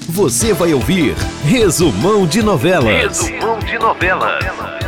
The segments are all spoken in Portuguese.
Você vai ouvir Resumão de Novelas. Resumão de Novelas.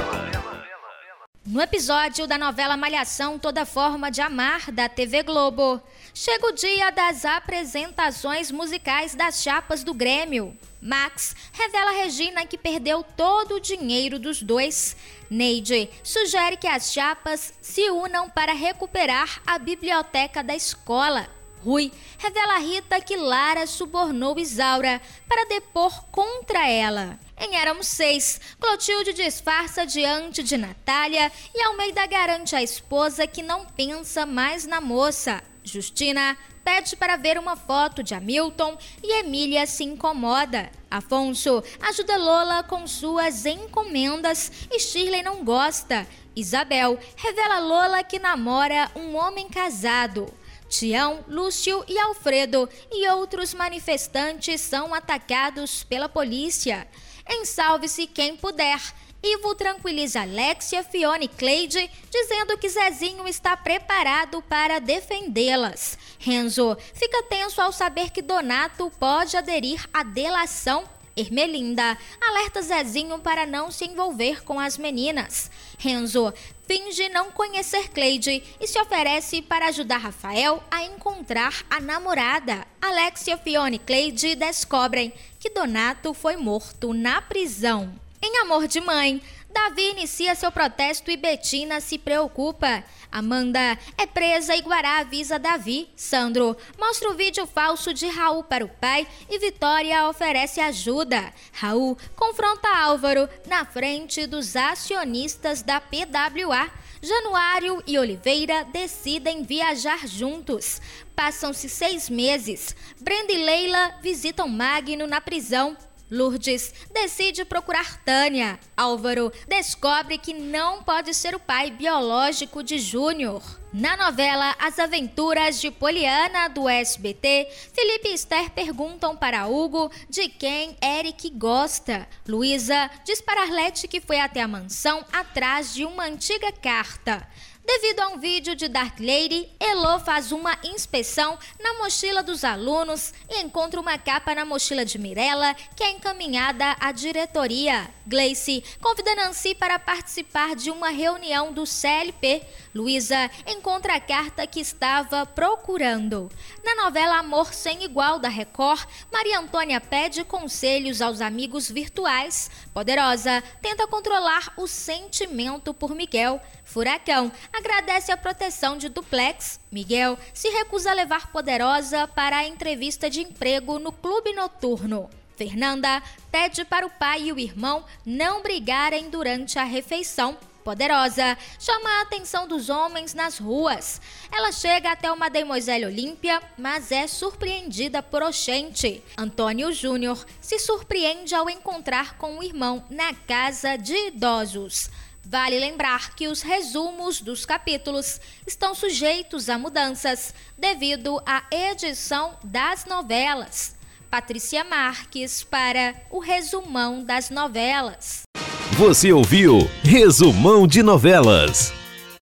No episódio da novela Malhação, Toda Forma de Amar, da TV Globo, chega o dia das apresentações musicais das chapas do Grêmio. Max revela a Regina que perdeu todo o dinheiro dos dois. Neide sugere que as chapas se unam para recuperar a biblioteca da escola. Rui revela a Rita que Lara subornou Isaura para depor contra ela. Em Éramos Seis, Clotilde disfarça diante de Natália e Almeida garante à esposa que não pensa mais na moça. Justina pede para ver uma foto de Hamilton e Emília se incomoda. Afonso ajuda Lola com suas encomendas e Shirley não gosta. Isabel revela a Lola que namora um homem casado. Tião, Lúcio e Alfredo e outros manifestantes são atacados pela polícia. Em Salve-se Quem Puder, Ivo tranquiliza Alexia, Fiona e Cleide, dizendo que Zezinho está preparado para defendê-las. Renzo fica tenso ao saber que Donato pode aderir à delação. Ermelinda alerta Zezinho para não se envolver com as meninas. Renzo finge não conhecer Cleide e se oferece para ajudar Rafael a encontrar a namorada. Alexia, Fiona e Cleide descobrem que Donato foi morto na prisão. Em Amor de Mãe, Davi inicia seu protesto e Betina se preocupa. Amanda é presa e Guará avisa Davi. Sandro mostra o vídeo falso de Raul para o pai e Vitória oferece ajuda. Raul confronta Álvaro na frente dos acionistas da PWA. Januário e Oliveira decidem viajar juntos. Passam-se 6 meses. Brenda e Leila visitam Magno na prisão. Lourdes decide procurar Tânia. Álvaro descobre que não pode ser o pai biológico de Júnior. Na novela As Aventuras de Poliana, do SBT, Felipe e Esther perguntam para Hugo de quem Eric gosta. Luísa diz para Arlete que foi até a mansão atrás de uma antiga carta. Devido a um vídeo de Dark Lady, Elô faz uma inspeção na mochila dos alunos e encontra uma capa na mochila de Mirella, que é encaminhada à diretoria. Gleice convida Nancy para participar de uma reunião do CLP. Luísa encontra a carta que estava procurando. Na novela Amor Sem Igual, da Record, Maria Antônia pede conselhos aos amigos virtuais. Poderosa tenta controlar o sentimento por Miguel. Furacão agradece a proteção de Duplex. Miguel se recusa a levar Poderosa para a entrevista de emprego no clube noturno. Fernanda pede para o pai e o irmão não brigarem durante a refeição. Poderosa chama a atenção dos homens nas ruas. Ela chega até uma Demoiselle Olímpia, mas é surpreendida por Oxente. Antônio Júnior se surpreende ao encontrar com o irmão na casa de idosos. Vale lembrar que os resumos dos capítulos estão sujeitos a mudanças devido à edição das novelas. Patrícia Marques para o Resumão das Novelas. Você ouviu Resumão de Novelas.